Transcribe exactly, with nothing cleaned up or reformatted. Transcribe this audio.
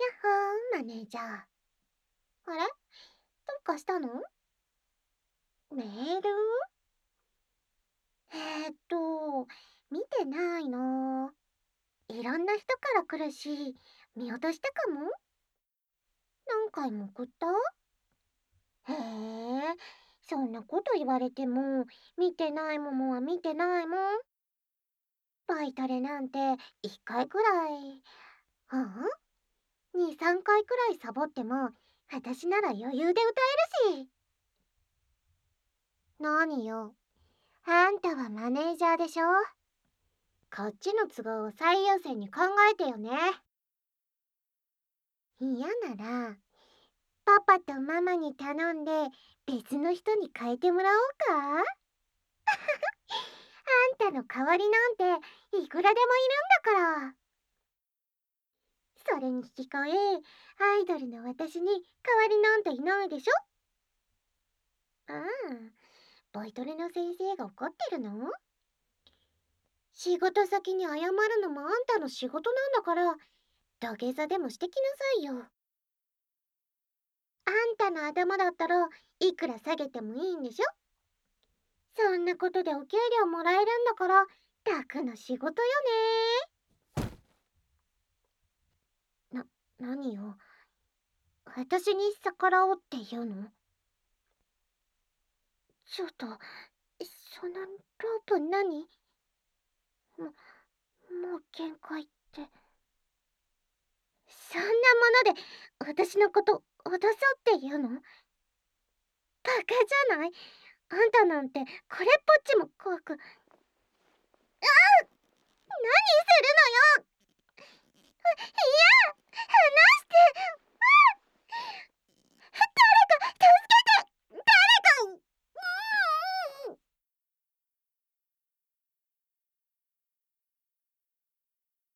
やっほー、マネージャー。あれ、どうかしたの？メール？えーっと、見てないの。いろんな人から来るし、見落としたかも。何回も送った？へえ、そんなこと言われても、見てないももは見てないもん。バイトレなんていっかいくらい、うん？に、さんかいくらいサボっても、私なら余裕で歌えるし。何よ。あんたはマネージャーでしょ？こっちの都合を最優先に考えてよね。嫌なら、パパとママに頼んで別の人に変えてもらおうか？あんたの代わりなんていくらでもいるんだから。それに引き換え、アイドルの私に代わりなんていないでしょ？ああ、ボイトレの先生が怒ってるの？仕事先に謝るのもあんたの仕事なんだから、土下座でもしてきなさいよ。あんたの頭だったらいくら下げてもいいんでしょ？そんなことでお給料もらえるんだから、楽の仕事よね。な、何よ。私に逆らおうって言うの？ちょっと、そのロープ何？も、もう限界って。そんなもので私のこと脅そうって言うの？バカじゃない？あんたなんてこれっぽっちも怖く。ああ、何するのよ。